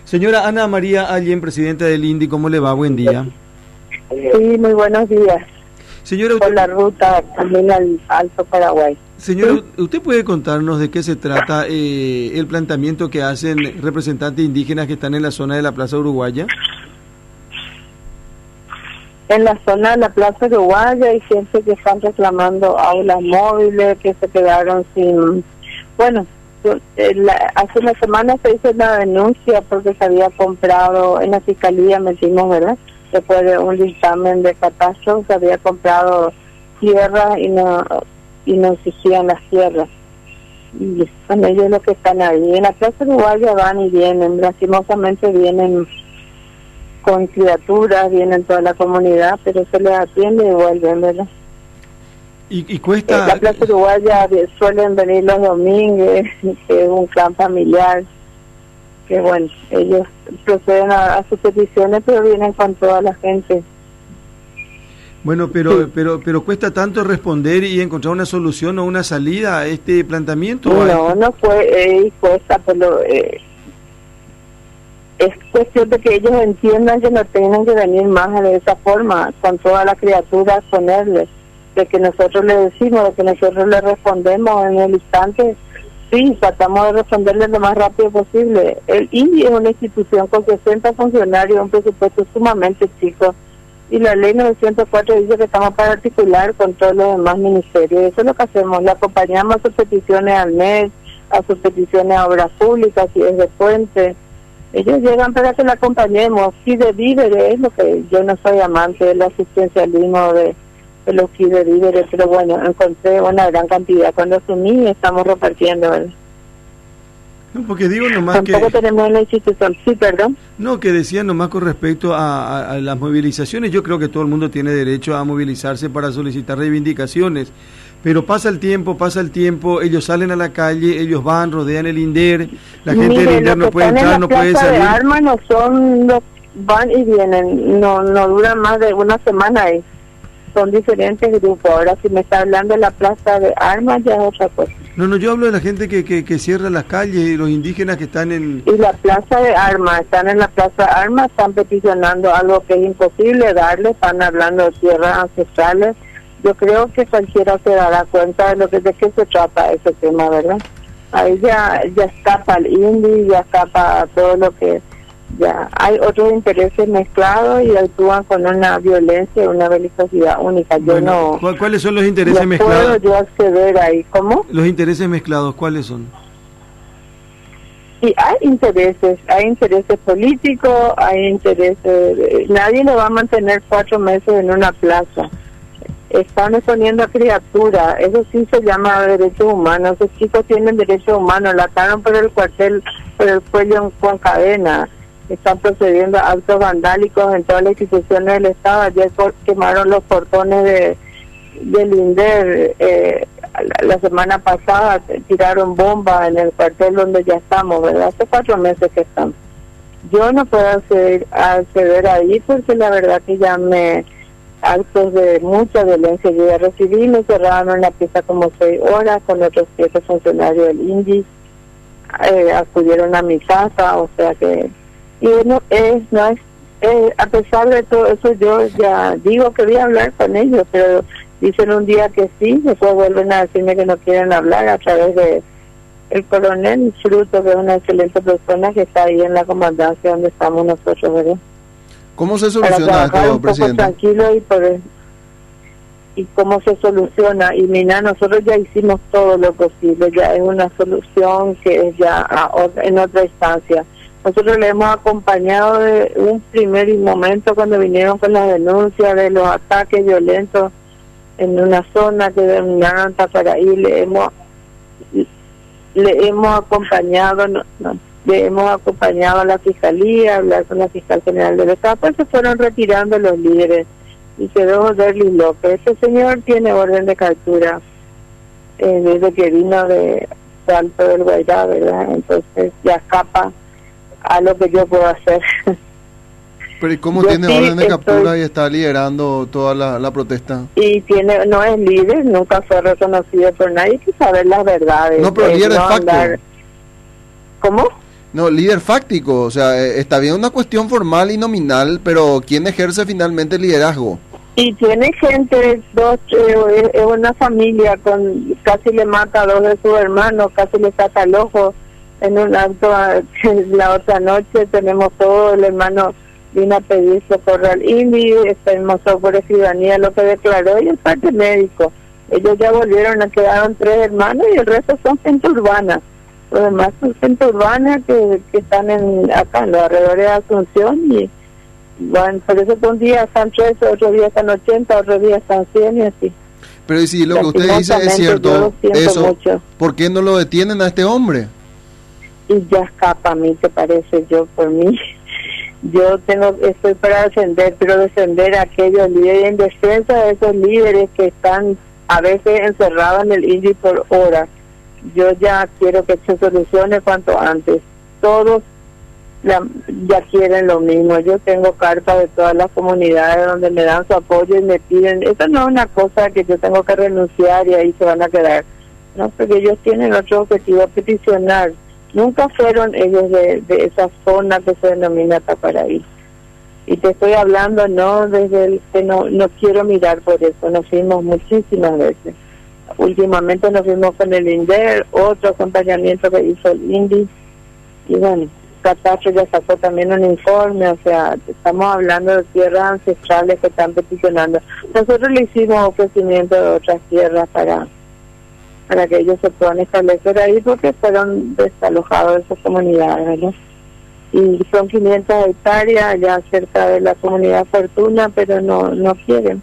Señora Ana María Allen, presidenta del INDI, ¿cómo le va? Buen día. Sí, muy buenos días. Señora, por la ruta también al Alto Paraguay. Señora, ¿usted puede contarnos de qué se trata el planteamiento que hacen representantes indígenas que están en la zona de la Plaza Uruguaya? En la zona de la Plaza Uruguaya hay gente que están reclamando aulas móviles, que se quedaron sin... Bueno, hace una semana se hizo una denuncia porque se había comprado, en la fiscalía metimos, ¿verdad? Después de un dictamen de catastro, se había comprado tierra y no exigían las tierras. Y son ellos los que están ahí. En la Plaza Uruguaya van y vienen, lastimosamente vienen con criaturas, vienen toda la comunidad, pero se les atiende y vuelven, ¿verdad? Y cuesta... La Plaza Uruguaya suelen venir los domingos, que es un clan familiar, que bueno, ellos proceden a sus peticiones, pero vienen con toda la gente. Bueno, pero cuesta tanto responder y encontrar una solución o una salida a este planteamiento. No cuesta, pero es cuestión de que ellos entiendan que no tengan que venir más de esa forma, con todas las criaturas, ponerles, de que nosotros le decimos, de que nosotros le respondemos en el instante. Sí, tratamos de responderle lo más rápido posible. El INDI es una institución con 60 funcionarios, un presupuesto sumamente chico, y la ley 904 dice que estamos para articular con todos los demás ministerios. Eso es lo que hacemos, le acompañamos a sus peticiones al MES, a sus peticiones a obras públicas, si es de puente. Ellos llegan para que la acompañemos. Sí, de víveres, es lo que yo no soy amante del asistencialismo de los kits de víveres, pero bueno, encontré una gran cantidad. Cuando asumí, estamos repartiendo, ¿verdad? No, porque digo nomás tampoco que... tenemos la institución. Sí, perdón. No, que decían nomás con respecto a las movilizaciones. Yo creo que todo el mundo tiene derecho a movilizarse para solicitar reivindicaciones, pero pasa el tiempo, ellos salen a la calle, ellos van, rodean el INDER, la gente del INDER no puede entrar, no puede salir. Las plazas de armas no son, van y vienen, no duran más de una semana ahí. Son diferentes grupos. Ahora, si me está hablando de la plaza de armas, ya es otra cosa. No, yo hablo de la gente que cierra las calles, los indígenas que están en... Y la plaza de armas, están en la plaza de armas, están peticionando algo que es imposible darle, están hablando de tierras ancestrales. Yo creo que cualquiera se dará cuenta de qué se trata ese tema, ¿verdad? Ahí ya escapa el INDI, ya escapa todo lo que... Ya hay otros intereses mezclados y actúan con una violencia y una belicosidad única. Bueno, ¿cuáles son los intereses mezclados? ¿Puedo yo acceder ahí? ¿Cómo? Los intereses mezclados, ¿cuáles son? Y hay intereses políticos, hay intereses... Nadie le va a mantener 4 meses en una plaza. Están exponiendo a criaturas, eso sí se llama derechos humanos. Esos chicos tienen derechos humanos, la ataron por el cuartel, por el cuello con cadena. Están procediendo a actos vandálicos en todas las instituciones del Estado. Ayer quemaron los portones del INDER. La semana pasada tiraron bombas en el cuartel donde ya estamos, ¿verdad? Hace 4 meses que estamos. Yo no puedo acceder ahí porque la verdad que ya actos de mucha violencia yo ya recibí. Me cerraron en la pieza como 6 horas con otros 7 funcionarios del INDI. Acudieron a mi casa, o sea que... Y a pesar de todo eso, yo ya digo que voy a hablar con ellos, pero dicen un día que sí, después vuelven a decirme que no quieren hablar a través de el coronel Fruto, que es una excelente persona que está ahí en la comandancia donde estamos nosotros, ¿verdad? ¿Cómo se soluciona esto, presidente? Tranquilo y cómo se soluciona. Y mira, nosotros ya hicimos todo lo posible, ya es una solución que es ya en otra instancia. Nosotros le hemos acompañado de un primer momento cuando vinieron con la denuncia de los ataques violentos en una zona que denominaron Tacaraí. Le hemos acompañado a la fiscalía, a hablar con la fiscal general del Estado, pues se fueron retirando los líderes y quedó Derlis López. Este señor tiene orden de captura desde que vino de Salto del Guairá, ¿verdad? Entonces ya escapa a lo que yo puedo hacer. Pero ¿y cómo tiene orden de captura y está liderando toda la protesta? Y no es líder, nunca fue reconocido por nadie, hay que saber las verdades. No, pero líder de facto. ¿Cómo? No, líder fáctico, o sea, está bien una cuestión formal y nominal, pero ¿quién ejerce finalmente el liderazgo? Y tiene gente, es una familia, casi le mata a 2 de sus hermanos, casi le saca el ojo en un acto. La otra noche tenemos todo, el hermano vino a pedir socorro al INDI, estamos por escribanía lo que declaró y el parte médico. Ellos ya volvieron, quedaron 3 hermanos y el resto son gente urbana. Los demás son gente urbana que están acá en los alrededores de Asunción y bueno, por eso que un día están 13, otro día están 80, otro día están 100 y así. Pero si lo que usted dice es cierto, eso, mucho. ¿Por qué no lo detienen a este hombre? Y ya escapa a mí, te parece, yo por mí. Yo estoy para defender, pero defender a aquellos líderes en defensa de esos líderes que están a veces encerrados en el INDI por horas. Yo ya quiero que se solucione cuanto antes. Todos ya quieren lo mismo. Yo tengo cartas de todas las comunidades donde me dan su apoyo y me piden. Eso no es una cosa que yo tengo que renunciar y ahí se van a quedar. No, porque ellos tienen otro objetivo, peticionar. Nunca fueron ellos de esa zona que se denomina Taparaí. Y te estoy hablando no desde el que no quiero mirar por eso. Nos fuimos muchísimas veces. Últimamente nos fuimos con el INDER, otro acompañamiento que hizo el INDI. Y bueno, Catastro ya sacó también un informe, o sea, estamos hablando de tierras ancestrales que están peticionando. Nosotros le hicimos ofrecimiento de otras tierras para que ellos se puedan establecer ahí porque fueron desalojados de esas comunidades, ¿no? Y son 500 hectáreas allá cerca de la comunidad Fortuna, pero no quieren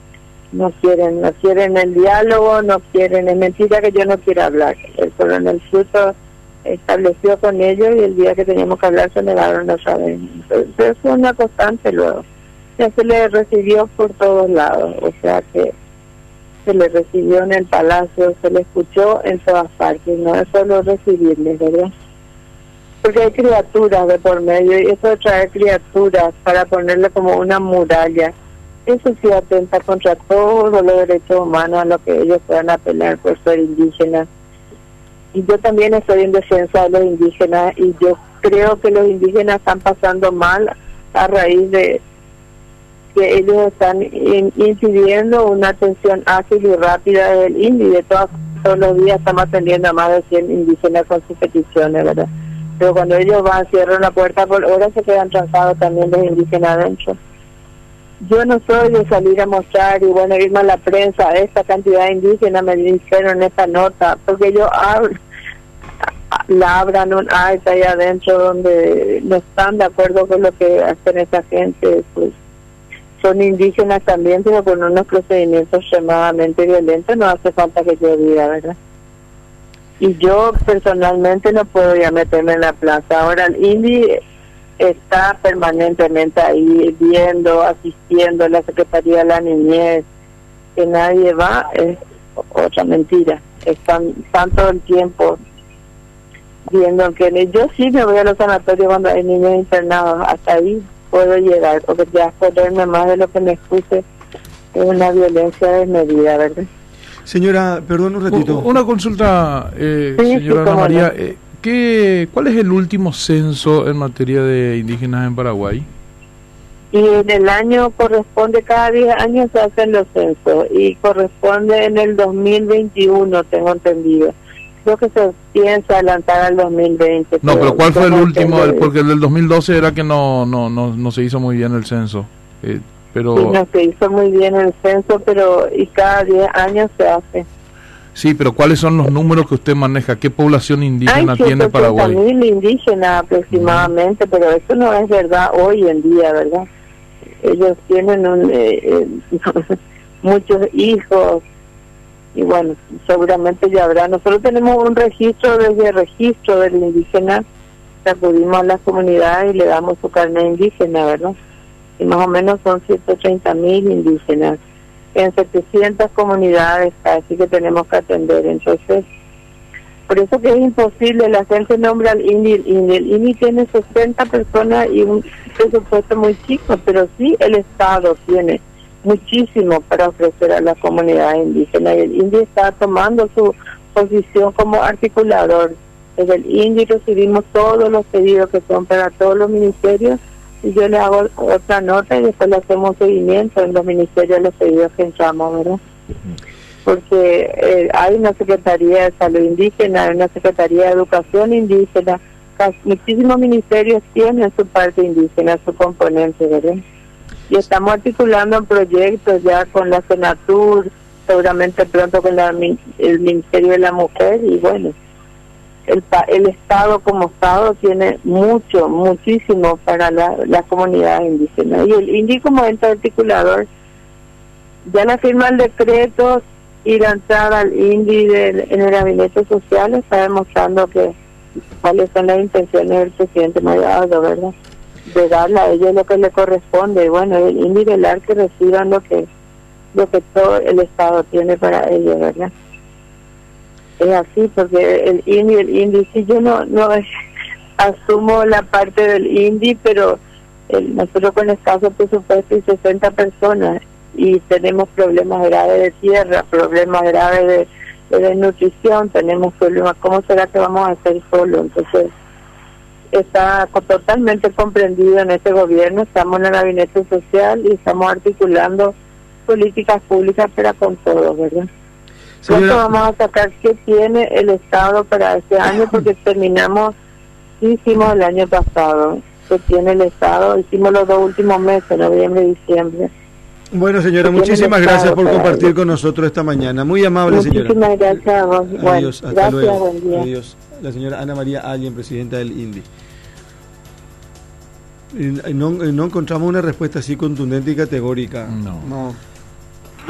el diálogo, no quieren, es mentira que yo no quiera hablar. El coronel Fruto estableció con ellos y el día que teníamos que hablar se negaron otra vez. Entonces fue una constante luego. Ya se le recibió por todos lados, o sea que se le recibió en el palacio, se le escuchó en todas partes, no es solo recibirle, ¿verdad? Porque hay criaturas de por medio y eso de traer criaturas para ponerle como una muralla, eso sí atenta contra todos los derechos humanos a lo que ellos puedan apelar por ser indígenas. Y yo también estoy en defensa de los indígenas y yo creo que los indígenas están pasando mal a raíz de que ellos están impidiendo una atención ágil y rápida del INDI. De todos los días estamos atendiendo a más de 100 indígenas con sus peticiones, ¿verdad? Pero cuando ellos van, cierran la puerta por horas, se quedan trancados también los indígenas adentro. Yo no soy de salir a mostrar y bueno, irme a la prensa, esta cantidad de indígenas me dijeron esta nota, porque ellos labran un acta ahí adentro donde no están de acuerdo con lo que hacen esa gente, pues son indígenas también, pero con unos procedimientos extremadamente violentos, no hace falta que yo diga, ¿verdad? Y yo personalmente no puedo ya meterme en la plaza. Ahora el INDI está permanentemente ahí viendo, asistiendo a la Secretaría de la Niñez, que nadie va, es otra mentira. Están todo el tiempo viendo que yo sí me voy a los sanatorios cuando hay niños internados, hasta ahí puedo llegar, porque ya joderme más de lo que me expuse es una violencia desmedida, ¿verdad? Señora, perdón un ratito. Una consulta, señora Ana María. ¿Cuál es el último censo en materia de indígenas en Paraguay? Y en el año corresponde, cada 10 años se hacen los censos, y corresponde en el 2021, tengo entendido. Creo que se piensa adelantar al 2020. No, pero ¿cuál fue el último? Porque el del 2012 era que no se hizo muy bien el censo. Pero sí, no se hizo muy bien el censo, pero y cada 10 años se hace. Sí, pero ¿cuáles son los números que usted maneja? ¿Qué población indígena tiene Paraguay? 180.000 indígenas aproximadamente, pero eso no es verdad hoy en día, ¿verdad? Ellos tienen muchos hijos y bueno, seguramente ya habrá. Nosotros tenemos un registro, desde el registro del indígena, que acudimos a las comunidades y le damos su carnet indígena, ¿verdad? Y más o menos son 130.000 indígenas en 700 comunidades así que tenemos que atender. Entonces, por eso que es imposible, la gente nombra al INDI, el INDI tiene 60 personas y un presupuesto muy chico, pero sí el Estado tiene muchísimo para ofrecer a la comunidad indígena y el INDI está tomando su posición como articulador Desde el INDI recibimos todos los pedidos que son para todos los ministerios y yo le hago otra nota y después le hacemos seguimiento en los ministerios de los pedidos que entramos, ¿verdad? Porque hay una Secretaría de Salud Indígena, hay una Secretaría de Educación Indígena, muchísimos ministerios tienen su parte indígena, su componente, ¿verdad? Y estamos articulando proyectos ya con la Senatur, seguramente pronto con el Ministerio de la Mujer, y bueno, el Estado como Estado tiene muchísimo para la comunidad indígena. Y el INDI como ente articulador, ya la firma el decreto y la entrada al INDI en el gabinete social está demostrando cuáles son las intenciones del presidente Mellado, ¿verdad? De darle a ellos lo que le corresponde, bueno, el INDI velar que reciban lo que todo el Estado tiene para ellos, ¿verdad? Es así, porque el INDI, si yo no asumo la parte del INDI, pero nosotros con escaso presupuesto y 60 personas, y tenemos problemas graves de tierra, problemas graves de desnutrición, tenemos problemas, ¿cómo será que vamos a hacer solo? Entonces, está totalmente comprendido en este gobierno, estamos en el gabinete social y estamos articulando políticas públicas para con todos, ¿verdad? ¿Cuánto vamos a sacar? ¿Qué tiene el Estado para este año? Porque hicimos el año pasado, ¿qué tiene el Estado? Hicimos los 2 últimos meses, noviembre y diciembre. Bueno, señora, muchísimas gracias por compartir con nosotros esta mañana. Muy amable, señora. Muchísimas gracias a vos. Adiós, bueno, hasta gracias, luego. buen día. Adiós. La señora Ana María Allen, presidenta del INDI. No encontramos una respuesta así contundente y categórica. No.